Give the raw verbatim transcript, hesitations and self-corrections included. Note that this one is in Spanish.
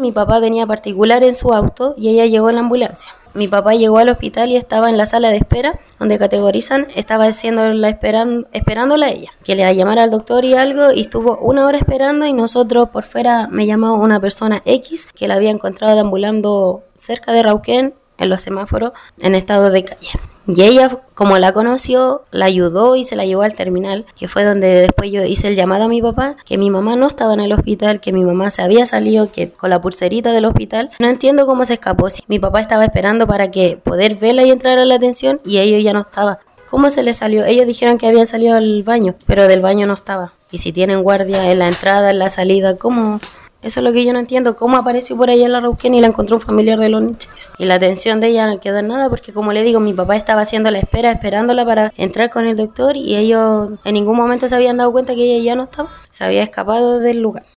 mi papá venía particular en su auto y ella llegó en la ambulancia. Mi papá llegó al hospital y estaba en la sala de espera, donde categorizan, estaba haciendo la esperan, esperándola a ella, que le llamara al doctor y algo, y estuvo una hora esperando y nosotros por fuera me llamó una persona X que la había encontrado deambulando cerca de Rauquén, en los semáforos, en estado de calle. Y ella, como la conoció, la ayudó y se la llevó al terminal, que fue donde después yo hice el llamado a mi papá, que mi mamá no estaba en el hospital, que mi mamá se había salido que con la pulserita del hospital. No entiendo cómo se escapó. Si mi papá estaba esperando para que poder verla y entrar a la atención, y ellos ya no estaba. ¿Cómo se les salió? Ellos dijeron que habían salido al baño, pero del baño no estaba. Y si tienen guardia en la entrada, en la salida, ¿cómo? Eso es lo que yo no entiendo, cómo apareció por allá en la Rauquén y la encontró un familiar de los niches. Y la atención de ella no quedó en nada porque, como le digo, mi papá estaba haciendo la espera, esperándola para entrar con el doctor, y ellos en ningún momento se habían dado cuenta que ella ya no estaba, se había escapado del lugar.